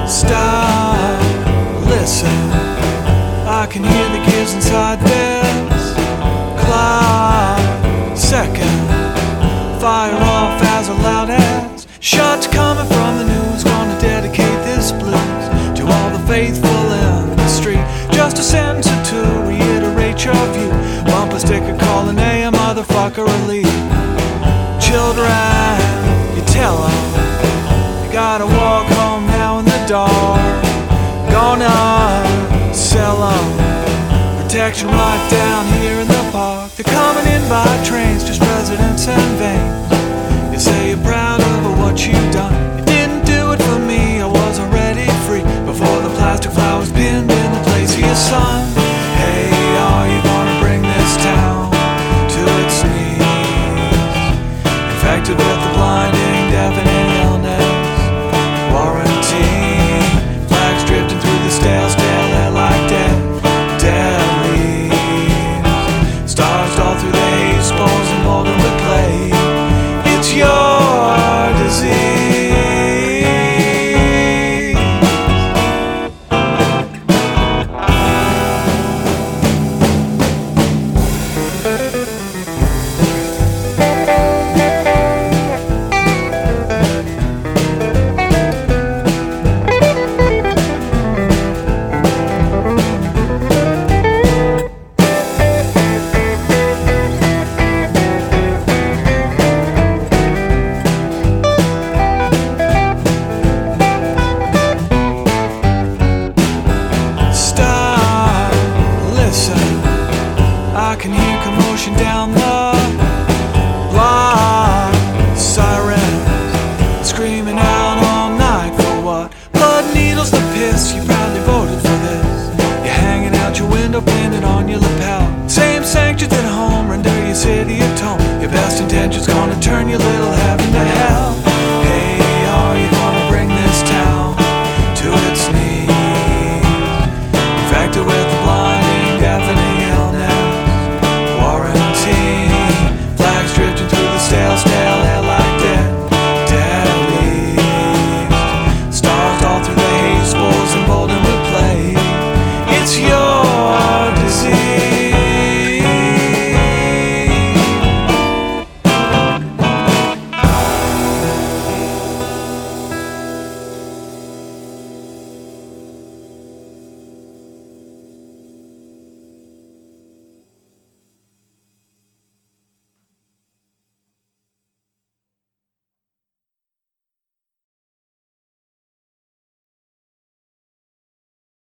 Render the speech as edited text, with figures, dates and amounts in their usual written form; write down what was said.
Stop, listen, I can hear the gears inside this clock. Second, fire off as loud as shots coming from the news. Gonna dedicate this blues to all the faithful in the street. Just a sentence or two, reiterate your view. Bump a sticker calling a motherfucker a lead. Children, you tell them you gotta walk home now in the dark. Gonna sell them protection right down here in the park. They're coming in by trains, just residents and veins. You say you're proud of what you've done. You didn't do it for me, I was already free before the plastic flowers pinned in the place of your son. Hey, are you gonna bring this town to its knees? Infected with the blinding, deafening illness quarantine. Flags drifting through the stale air like dead leaves. Stars all through the haze, spores and molten with clay. It's your disease. I can hear commotion down the block. Sirens screaming out all night for what? Blood needles, the piss. You proudly voted for this. You're hanging out your window, pinned on your lapel. Same sanctions at home, render your city atone. Your best intentions gonna turn your little